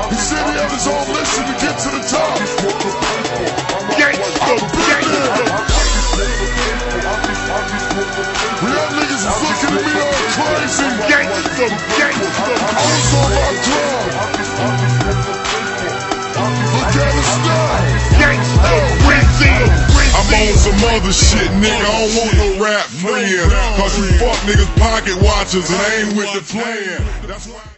He said he had his own mission to get to the top. Gangsta, real niggas is looking at me all crazy. Gangsta. I'm so about club. Look at us now. Gangsta, I'm on some other shit, nigga. I don't want no rap friend. Cause you fuck niggas pocket watchers and ain't with the plan. That's why